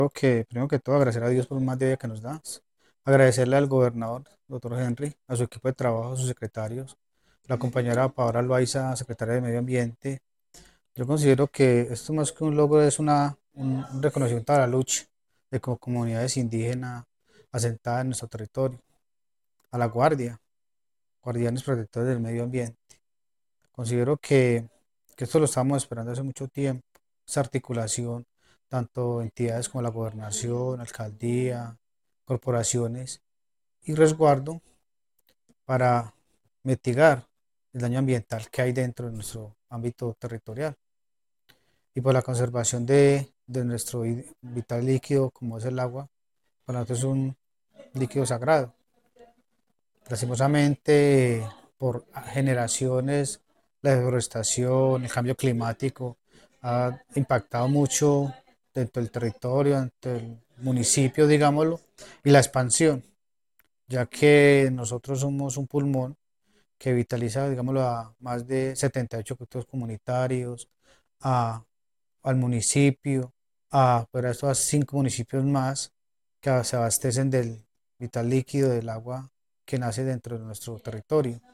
Creo que primero que todo agradecer a Dios por un más de vida que nos da. Agradecerle al gobernador, doctor Henry, a su equipo de trabajo, a sus secretarios, la compañera Paola Loaiza, secretaria de Medio Ambiente. Yo considero que esto más que un logro es un reconocimiento a la lucha de comunidades indígenas asentadas en nuestro territorio, a la Guardia, guardianes protectores del medio ambiente. Considero que esto lo estamos esperando hace mucho tiempo, esa articulación, tanto entidades como la gobernación, alcaldía, corporaciones y resguardo para mitigar el daño ambiental que hay dentro de nuestro ámbito territorial y por la conservación de nuestro vital líquido como es el agua. Para nosotros es un líquido sagrado. Lastimosamente, por generaciones, la deforestación, el cambio climático ha impactado mucho dentro del territorio, dentro del municipio, digámoslo, y la expansión, ya que nosotros somos un pulmón que vitaliza, digámoslo, a más de 78 cultivos comunitarios, a, al municipio, pero a estos 5 municipios más que se abastecen del vital líquido del agua que nace dentro de nuestro territorio.